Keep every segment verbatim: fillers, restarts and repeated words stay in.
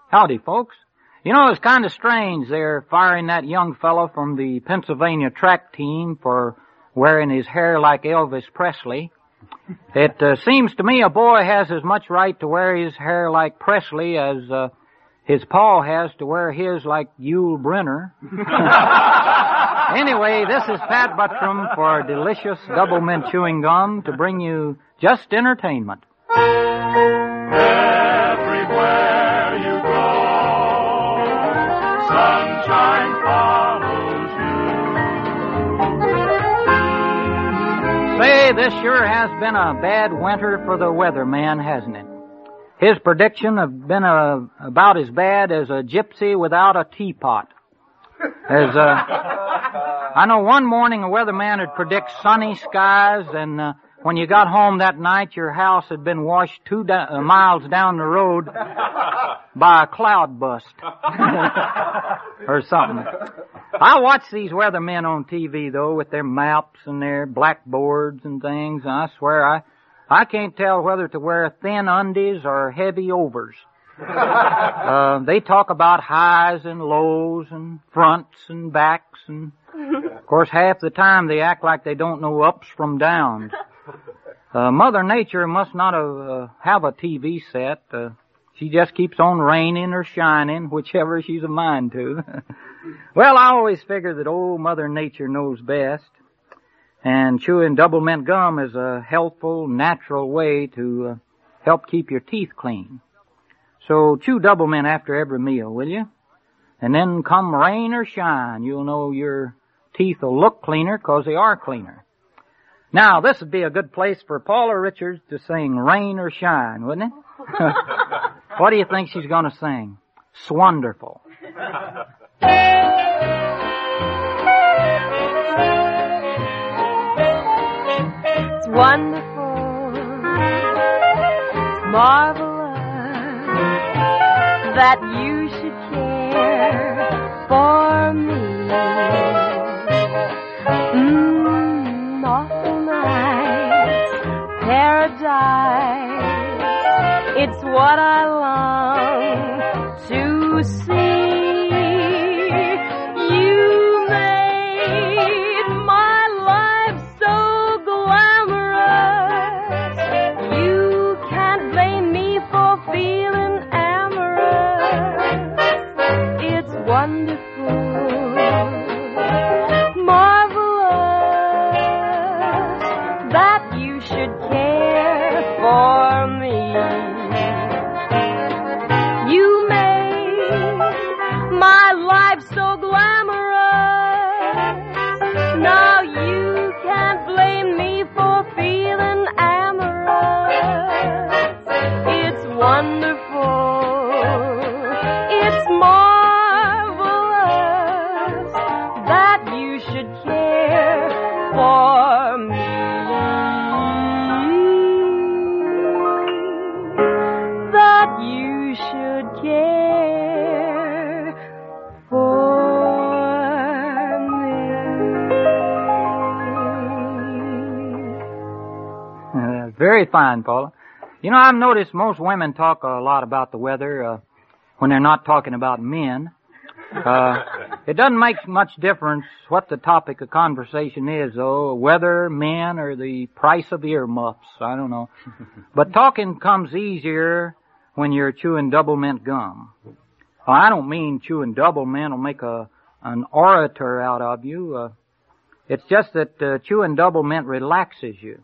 Howdy, folks. You know, it's kind of strange they're firing that young fellow from the Pennsylvania track team for wearing his hair like Elvis Presley. It uh, seems to me a boy has as much right to wear his hair like Presley as uh, his pa has to wear his like Yul Brynner. Anyway, this is Pat Buttram for delicious double mint chewing gum to bring you just entertainment. Everywhere you go, sunshine follows you. Say, this sure has been a bad winter for the weatherman, hasn't it? His prediction have been a, about as bad as a gypsy without a teapot. As uh, I know one morning a weatherman would predict sunny skies, and uh, when you got home that night, your house had been washed two da- uh, miles down the road by a cloud bust or something. I watch these weathermen on T V though, with their maps and their blackboards and things, and I swear I I can't tell whether to wear thin undies or heavy overs. Uh, they talk about highs and lows and fronts and backs, and of course half the time they act like they don't know ups from downs. Uh, Mother Nature must not have, uh, have a T V set. Uh, she just keeps on raining or shining, whichever she's a mind to. Well, I always figure that old Mother Nature knows best, and chewing double mint gum is a healthful, natural way to uh, help keep your teeth clean. So chew double mint after every meal, will you? And then come rain or shine, you'll know your teeth will look cleaner 'cause they are cleaner. Now, this would be a good place for Paula Richards to sing Rain or Shine, wouldn't it? What do you think she's going to sing? Swonderful. It's wonderful, it's marvelous that you should care for me. Mmm, awful nice paradise. It's what I long to see. Very fine, Paula. You know, I've noticed most women talk a lot about the weather uh, when they're not talking about men. Uh, it doesn't make much difference what the topic of conversation is, though, weather, men, or the price of earmuffs. I don't know. But talking comes easier when you're chewing double mint gum. Well, I don't mean chewing double mint will make a an orator out of you. Uh, it's just that uh, chewing double mint relaxes you.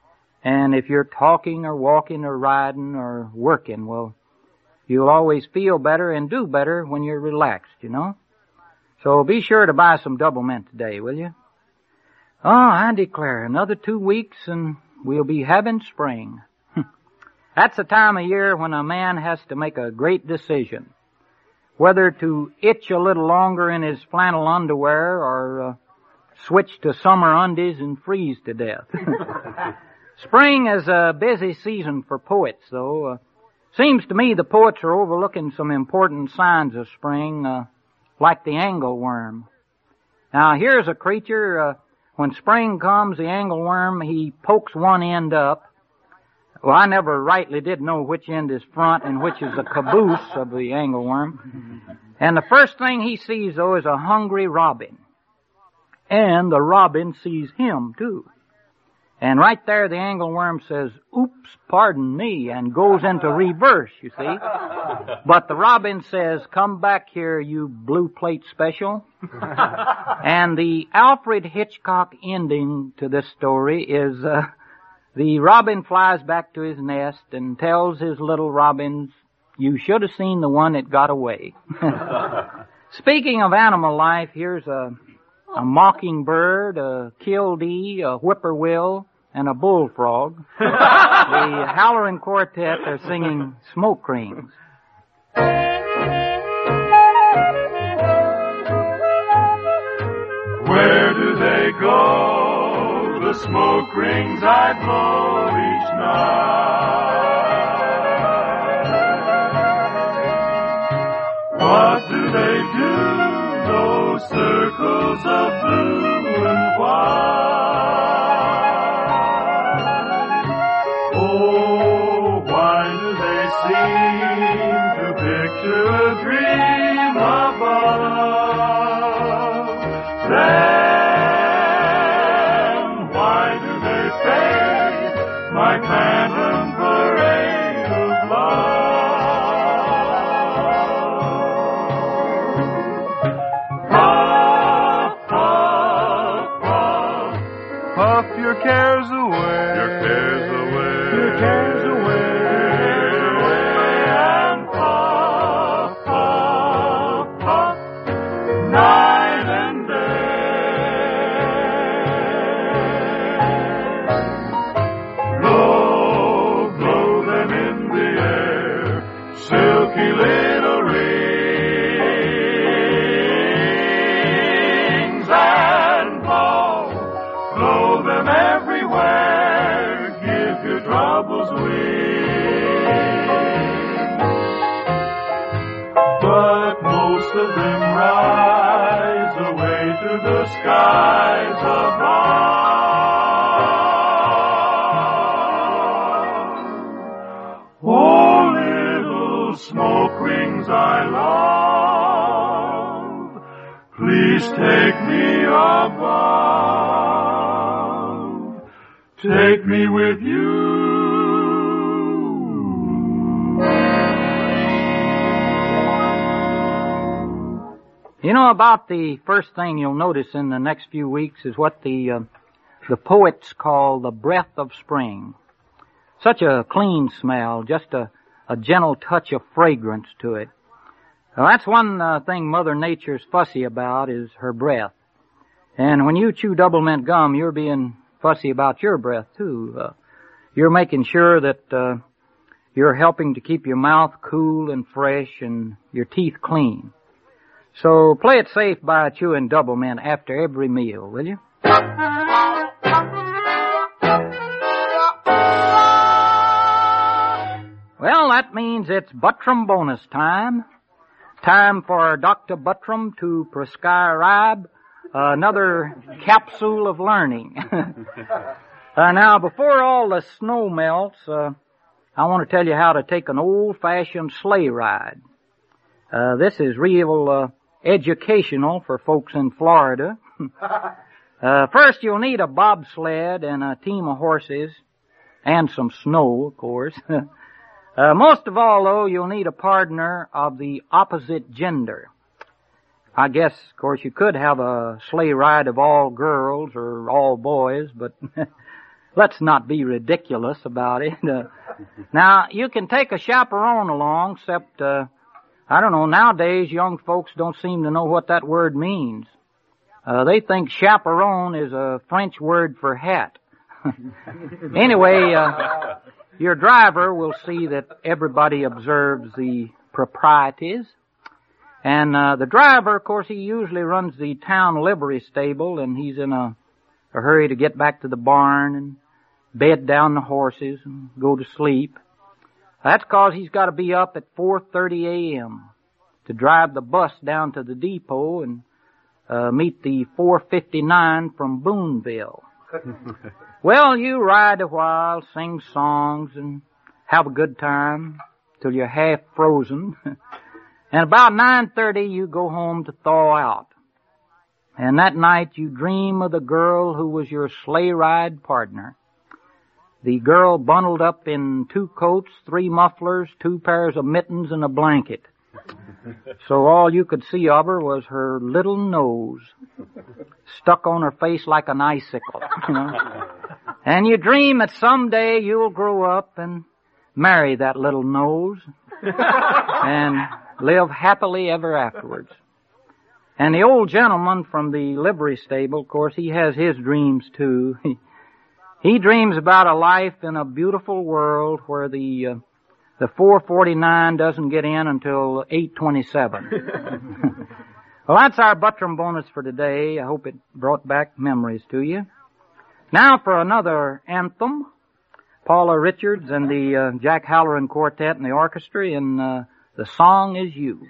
And if you're talking or walking or riding or working, well, you'll always feel better and do better when you're relaxed, you know. So be sure to buy some double mint today, will you? Oh, I declare, another two weeks and we'll be having spring. That's the time of year when a man has to make a great decision. Whether to itch a little longer in his flannel underwear or uh, switch to summer undies and freeze to death. Spring is a busy season for poets, though. Uh, seems to me the poets are overlooking some important signs of spring, uh, like the angleworm. Now, here's a creature, uh, when spring comes, the angleworm, he pokes one end up. Well, I never rightly did know which end is front and which is the caboose of the angleworm. And the first thing he sees, though, is a hungry robin. And the robin sees him, too. And right there, the angleworm says, oops, pardon me, and goes into reverse, you see. But the robin says, come back here, you blue plate special. And the Alfred Hitchcock ending to this story is, uh, the robin flies back to his nest and tells his little robins, you should have seen the one that got away. Speaking of animal life, here's a, a mockingbird, a killdeer, a whippoorwill, and a bullfrog. The Halloran Quartet are singing Smoke Rings. Where do they go, the smoke rings I blow each night? What do they do, those circles of blue and white? Oh, why do they seem to picture a dream above? Then why do they fade like phantom parade of love? Puff, puff, puff, puff your cares away, your cares away, your cares away, and puff, puff, puff, night and silky little rings and blow, blow them everywhere, give your troubles wings. But most of them rise away to the skies above. Smoke rings I love, please take me above, take me with you. You know, about the first thing you'll notice in the next few weeks is what the uh, the poets call the breath of spring. Such a clean smell, just a a gentle touch of fragrance to it. Well, that's one uh, thing Mother Nature's fussy about is her breath. And when you chew double mint gum, you're being fussy about your breath, too. Uh, you're making sure that uh, you're helping to keep your mouth cool and fresh and your teeth clean. So play it safe by chewing double mint after every meal, will you? Well, that means it's Buttram bonus time. Time for Doctor Buttram to prescribe another capsule of learning. uh, now, before all the snow melts, uh, I want to tell you how to take an old-fashioned sleigh ride. Uh, this is real uh, educational for folks in Florida. uh, first, you'll need a bobsled and a team of horses, and some snow, of course. Uh, most of all, though, you'll need a partner of the opposite gender. I guess, of course, you could have a sleigh ride of all girls or all boys, but let's not be ridiculous about it. Uh, now, you can take a chaperone along, except, uh, I don't know, nowadays young folks don't seem to know what that word means. Uh, they think chaperone is a French word for hat. Anyway, uh, your driver will see that everybody observes the proprieties. And uh, the driver, of course, he usually runs the town livery stable, and he's in a, a hurry to get back to the barn and bed down the horses and go to sleep. That's 'cause he's got to be up at four thirty a.m. to drive the bus down to the depot and uh, meet the four fifty-nine from Boonville. Well, you ride a while, sing songs, and have a good time till you're half frozen. And about nine thirty, you go home to thaw out. And that night, you dream of the girl who was your sleigh ride partner. The girl bundled up in two coats, three mufflers, two pairs of mittens, and a blanket. So all you could see of her was her little nose stuck on her face like an icicle. You know? And you dream that someday you'll grow up and marry that little nose and live happily ever afterwards. And the old gentleman from the livery stable, of course, he has his dreams too. He dreams about a life in a beautiful world where the uh, the four forty-nine doesn't get in until eight twenty-seven. Well, that's our Buttram bonus for today. I hope it brought back memories to you. Now for another anthem, Paula Richards and the uh, Jack Halloran Quartet and the orchestra, and uh, The Song Is You.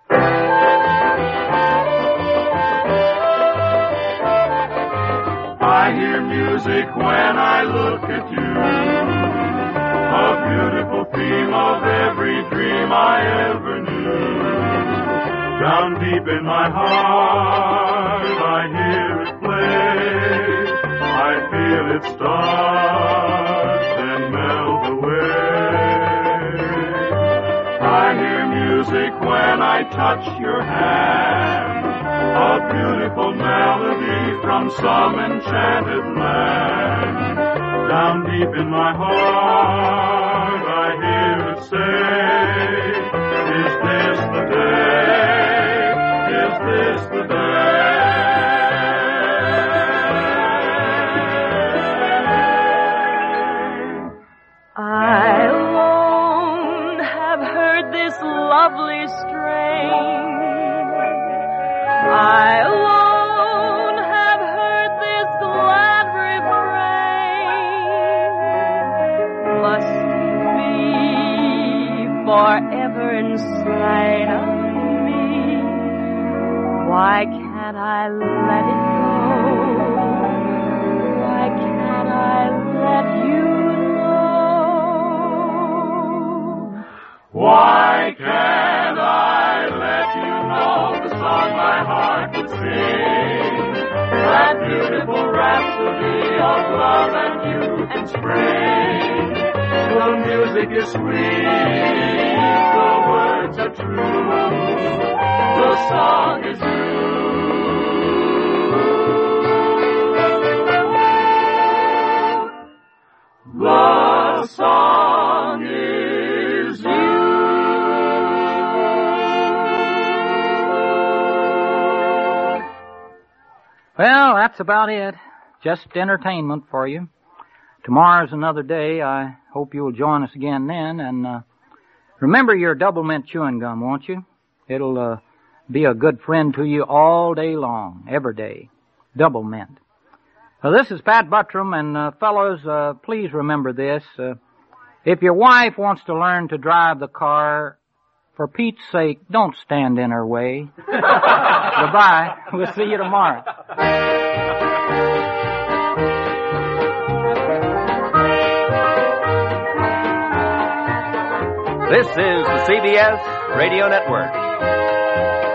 I hear music when I look at you, a beautiful theme of every dream I ever knew. Down deep in my heart, I hear it play, I feel it start, then melt away. I hear music when I touch your hand, a beautiful melody from some enchanted land. Down deep in my heart, I hear it say, is this the day? Is this the day? I alone have heard this lovely strain. I alone have heard this glad refrain. Must it be forever inside of me? Why can't I let it go? Why can't I let you know? Why can't I let you know the song my heart would sing? That beautiful rhapsody of love and youth and spring. The music is sweet, the words are true, the song is you. The song is you. Well, that's about it. Just entertainment for you. Tomorrow's another day. I hope you'll join us again then. And uh, remember your double mint chewing gum, won't you? It'll uh, be a good friend to you all day long, every day. Double mint. Well, this is Pat Buttram, and uh, fellows, uh, please remember this. Uh, if your wife wants to learn to drive the car, for Pete's sake, don't stand in her way. Goodbye. We'll see you tomorrow. This is the C B S Radio Network.